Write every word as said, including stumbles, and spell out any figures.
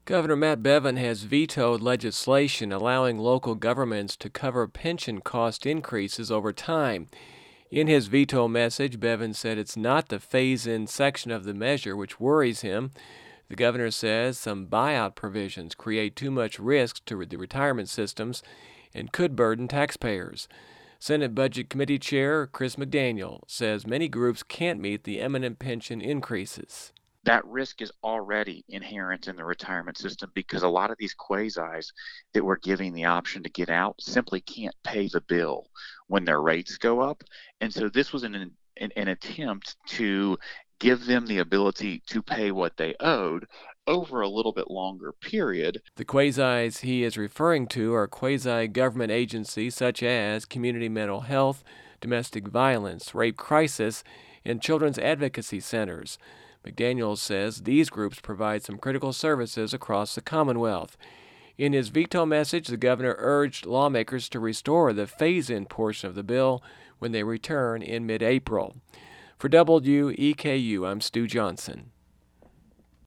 Governor Matt Bevin has vetoed legislation allowing local governments to cover pension cost increases over time. In his veto message, Bevin said it's not the phase-in section of the measure which worries him. The governor says some buyout provisions create too much risk to the retirement systems and could burden taxpayers. Senate Budget Committee Chair Chris McDaniel says many groups can't meet the imminent pension increases. That risk is already inherent in the retirement system because a lot of these quasis that we're giving the option to get out simply can't pay the bill when their rates go up. And so this was an, an, an attempt to give them the ability to pay what they owed over a little bit longer period. The quasis he is referring to are quasi-government agencies such as Community Mental Health, Domestic Violence, Rape Crisis, and Children's Advocacy Centers. McDaniel says these groups provide some critical services across the Commonwealth. In his veto message, the governor urged lawmakers to restore the phase-in portion of the bill when they return in mid-April. For W E K U, I'm Stu Johnson.